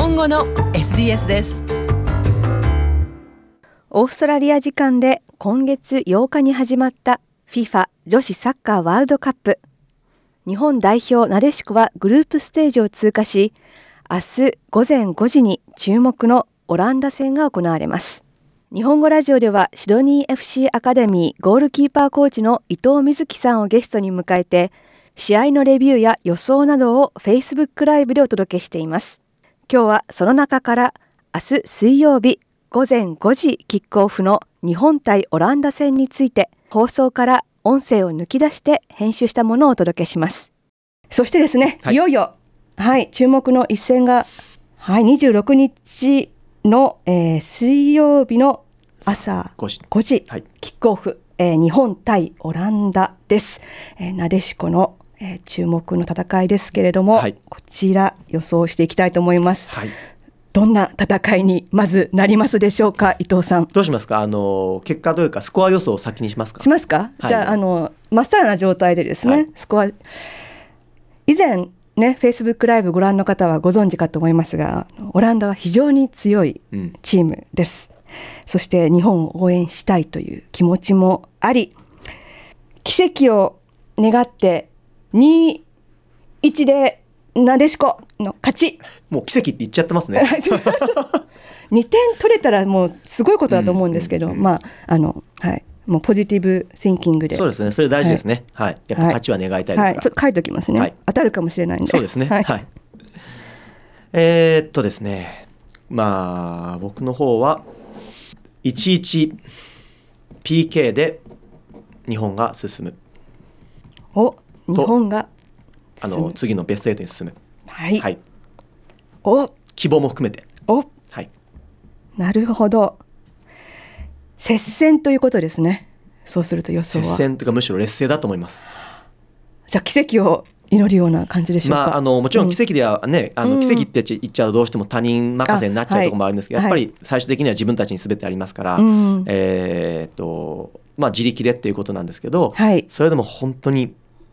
本語の SBS です。 オーストラリア時間で今月8日に始まった FIFA 女子サッカーワールドカップ。日本代表なでしこはグループステージを通過し、明日午前5時に注目のオランダ戦が行われます。日本語ラジオではシドニー FC アカデミーゴールキーパーコーチの伊藤瑞希さんをゲストに迎えて、試合のレビューや予想などを Facebook ライブでお届けしています。今日はその中から明日水曜日午前5時キックオフの日本対オランダ戦について、放送から音声を抜き出して編集したものをお届けします。そしてですね、いよいよ、注目の一戦が、26日の、水曜日の朝5時、キックオフ、日本対オランダです。なでしこの、注目の戦いですけれども、こちら予想していきたいと思います。どんな戦いにまずなりますでしょうか、伊藤さん。 どうしますか。結果というかスコア予想を先にしますか。 しますか。じゃあ、まっさらな状態でですね、スコア以前ね、Facebook ライブご覧の方はご存知かと思いますが、オランダは非常に強いチームです。そして日本を応援したいという気持ちもあり、奇跡を願って2-1でなでしこの勝ち。 もう奇跡って言っちゃってますね 2点取れたらもうすごいことだと思うんですけど、もうポジティブシンキングで。 そうですね、それ大事ですね。やっぱ勝ちは願いたいですから、 ちょっと書いておきますね、当たるかもしれないんで。 そうですね。ですね、僕の方は 1-1 PK で日本が進む。 日本が進む。 次のベスト8に進む。希望も含めて。 なるほど。接戦ということですね。そうすると予想は接戦というかむしろ劣勢だと思います。 じゃあ奇跡を祈るような感じでしょうか。 もちろん奇跡ではね、奇跡って言っちゃうとどうしても他人任せになっちゃうところもあるんですけど、やっぱり最終的には自分たちに全てありますから、自力でっていうことなんですけど、それでも本当に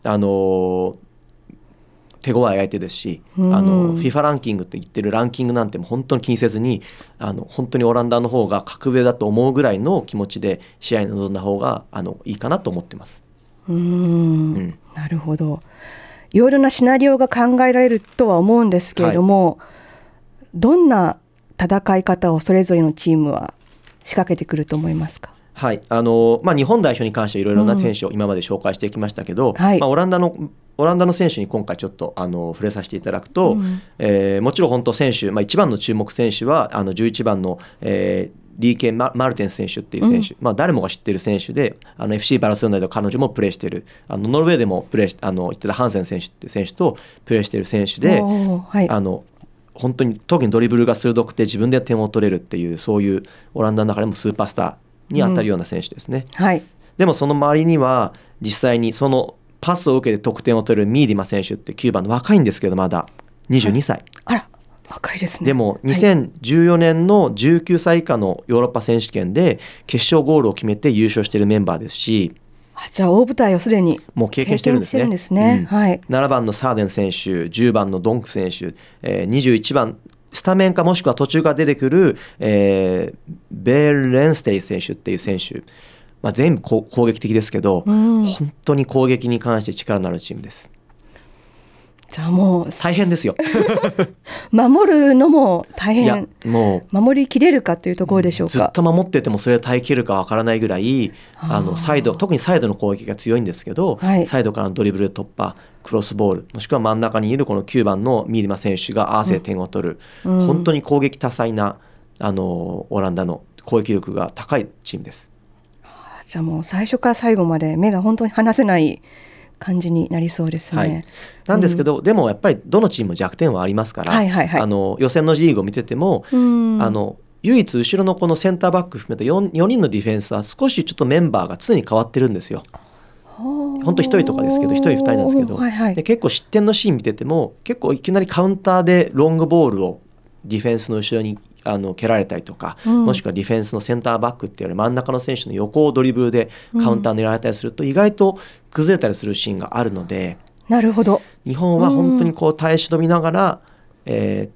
手強い相手ですし、FIFA ランキングって言ってるランキングなんても本当に気にせずに、本当にオランダの方が格上だと思うぐらいの気持ちで試合に臨んだ方がいいかなと思ってます。 なるほど。いろいろなシナリオが考えられるとは思うんですけれども、どんな戦い方をそれぞれのチームは仕掛けてくると思いますか。 日本代表に関してはいろいろな選手を今まで紹介してきましたけど、オランダの選手に今回ちょっと触れさせていただくと、もちろん本当選手、一番の注目選手は11番の、リーケン・マルテン選手っていう選手、誰もが知っている選手で、FC バルセロナで彼女もプレーしている、ノルウェーでもプレー言ってたハンセン選手っていう選手とプレーしている選手で、本当に特にドリブルが鋭くて自分で点を取れるっていう、そういうオランダの中でもスーパースターに当たるような選手ですね。でもその周りには実際にそのパスを受けて得点を取るミーディマ選手って9番の若いんですけど、まだ22歳。 あら、若いですね。 でも2014年の19歳以下のヨーロッパ選手権で決勝ゴールを決めて優勝しているメンバーですし、 じゃあ大舞台をすでにもう経験してるんですね。7番のサーデン選手、10番のドンク選手、21番スタメンかもしくは途中から出てくる、ベーレンステイ選手っていう選手、全部攻撃的ですけど、本当に攻撃に関して力のあるチームです。 じゃあもう大変ですよ守るのも大変。 もう守りきれるかというところでしょうか。 ずっと守っててもそれは耐えきれるかわからないぐらい、特にサイドの攻撃が強いんですけど、サイドからのドリブル突破、クロスボール、もしくは真ん中にいるこの9番のミーディマ選手が合わせて点を取る、本当に攻撃多彩なオランダの攻撃力が高いチームです。 じゃあもう最初から最後まで目が本当に離せない感じになりそうですね。 なんですけど、でもやっぱりどのチームも弱点はありますから、予選のリーグを見てても、唯一後ろのこのセンターバック含めた 4人のディフェンスは少しちょっとメンバーが常に変わってるんですよ。本当1人とかですけど、1人2人なんですけど、で結構失点のシーン見てても、結構いきなりカウンターでロングボールをディフェンスの後ろに蹴られたりとか、もしくはディフェンスのセンターバックっていうより真ん中の選手の横をドリブルでカウンター狙われたりすると、意外と崩れたりするシーンがあるので、 なるほど。 日本は本当にこう耐え忍びながら、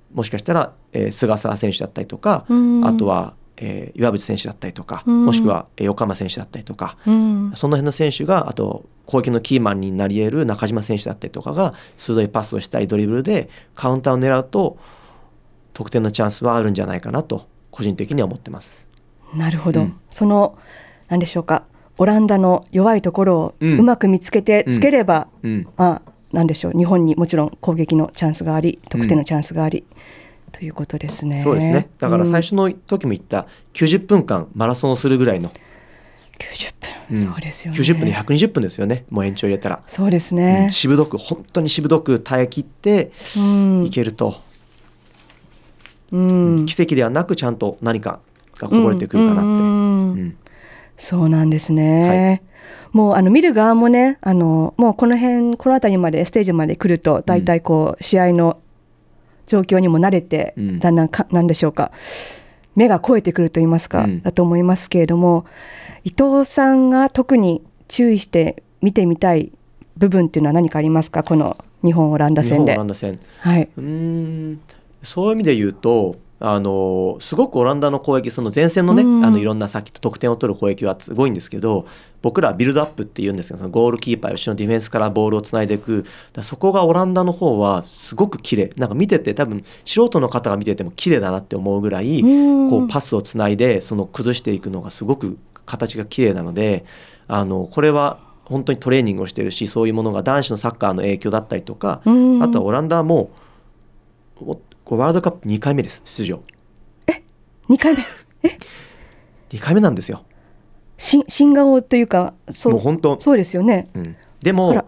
もしかしたら、菅澤選手だったりとか、あとは、岩渕選手だったりとか、もしくは、横浜選手だったりとか、その辺の選手が、あと攻撃のキーマンになり得る中島選手だったりとかが鋭いパスをしたりドリブルでカウンターを狙うと得点のチャンスはあるんじゃないかなと個人的には思ってます。 なるほど、その何でしょうか、オランダの弱いところをうまく見つけてつければ、何でしょう、日本にもちろん攻撃のチャンスがあり得点のチャンスがあり、ということですね。 そうですね。だから最初の時も言った90分間マラソンをするぐらいの 90分、そうですよね。 90分で120分ですよね。もう延長入れたら。 そうですね。 しぶとく、本当にしぶとく耐え切っていけると、奇跡ではなくちゃんと何かがこぼれてくるかなって。 そうなんですね。もう見る側もね、もうこの辺りまでステージまで来るとだいたいこう試合の状況にも慣れて、だんだんなんでしょうか、目が肥えてくると言いますか、だと思いますけれども、伊藤さんが特に注意して見てみたい部分っていうのは何かありますか、この日本オランダ戦で。 日本オランダ戦、 はい、 そういう意味で言うとすごくオランダの攻撃、その前線のね、いろんなさっき得点を取る攻撃はすごいんですけど、僕らはビルドアップって言うんですけど、そのゴールキーパー後ろのディフェンスからボールをつないでいく、そこがオランダの方はすごく綺麗、なんか見てて多分素人の方が見てても綺麗だなって思うぐらい、こうパスをつないでその崩していくのがすごく形が綺麗なので、これは本当にトレーニングをしているし、そういうものが男子のサッカーの影響だったりとか、あとはオランダはもうワールドカップ2回目です、出場。 2回目 2回目なんですよ。 新顔というか、 もう本当そうですよね。 でも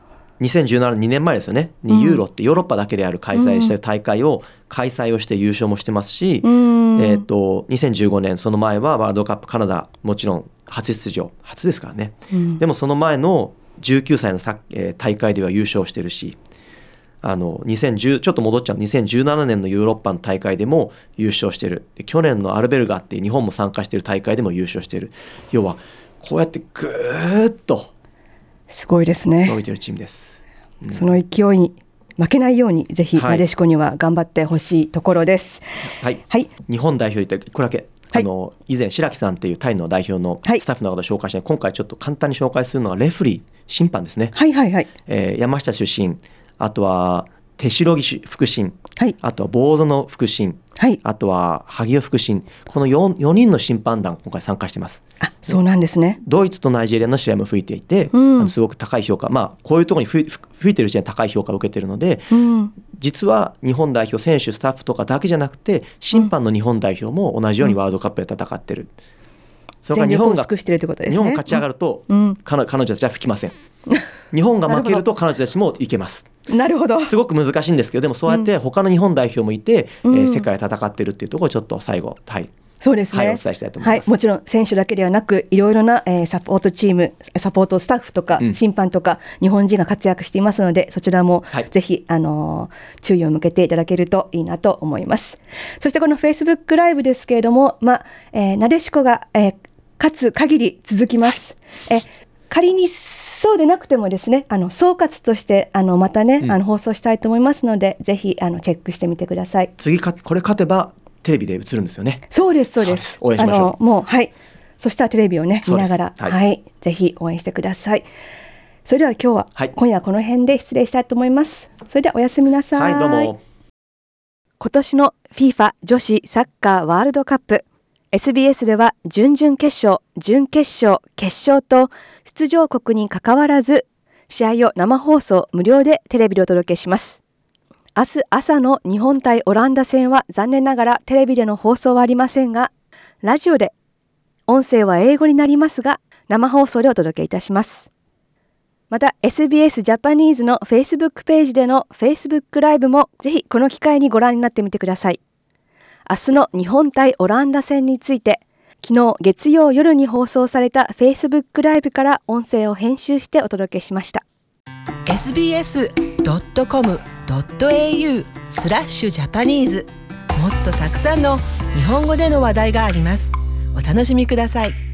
2017年2年前ですよね、にユーロってヨーロッパだけである開催した大会を開催をして優勝もしてますし、2015年その前はワールドカップカナダもちろん初出場、初ですからね、でもその前の19歳の大会では優勝してるし、2010ちょっと戻っちゃう2017年のヨーロッパの大会でも優勝してる。で去年のアルベルガっていう日本も参加している大会でも優勝してる。要はこうやってぐーっとすごいですね、 伸びてるチームです。 その勢いに負けないようにぜひなでしこには頑張ってほしいところです。 はい、日本代表ってこれだけ、以前白木さんっていうタイの代表のスタッフの方を紹介して、今回ちょっと簡単に紹介するのはレフリー、審判ですね。山下出身、あとは手代木副審、あとは坊園副審、あとは萩尾副審、この 4人の審判団今回参加してます。 そうなんですね。 ドイツとナイジェリアの試合も吹いていて、すごく高い評価、こういうところに吹いてるうちに高い評価を受けているので、実は日本代表選手スタッフとかだけじゃなくて審判の日本代表も同じようにワールドカップで戦ってる。それから日本が勝ち上がると、彼女たちは吹きません。日本が負けると彼女たちもいけます。 なるほど。 すごく難しいんですけど、でもそうやって他の日本代表もいて、世界で戦ってるっていうところをちょっと最後そうですね、 お伝えしたいと思います。 もちろん選手だけではなく、いろいろな、サポートチーム、サポートスタッフとか、審判とか日本人が活躍していますので、そちらもぜひ、注意を向けていただけるといいなと思います。そしてこの Facebook ライブですけれども、なでしこが、勝つ限り続きます。仮にそうでなくてもですね、総括としてまたね、放送したいと思いますので、ぜひチェックしてみてください。 次これ勝てばテレビで映るんですよね。 そうですそうです。 応援しましょう。 もうそしたらテレビをね見ながら、ぜひ応援してください。それでは今夜はこの辺で失礼したいと思います。それではおやすみなさい。 どうも。 今年の FIFA 女子サッカーワールドカップ、SBS では準々決勝、準決勝、決勝と出場国に関わらず試合を生放送無料でテレビでお届けします。明日朝の日本対オランダ戦は残念ながらテレビでの放送はありませんが、ラジオで音声は英語になりますが生放送でお届けいたします。また SBS ジャパニーズの Facebook ページでの Facebook ライブもぜひこの機会にご覧になってみてください。明日の日本対オランダ戦について、昨日月曜夜に放送された Facebook ライブから音声を編集してお届けしました。 sbs.com.au/japanese もっとたくさんの日本語での話題があります。お楽しみください。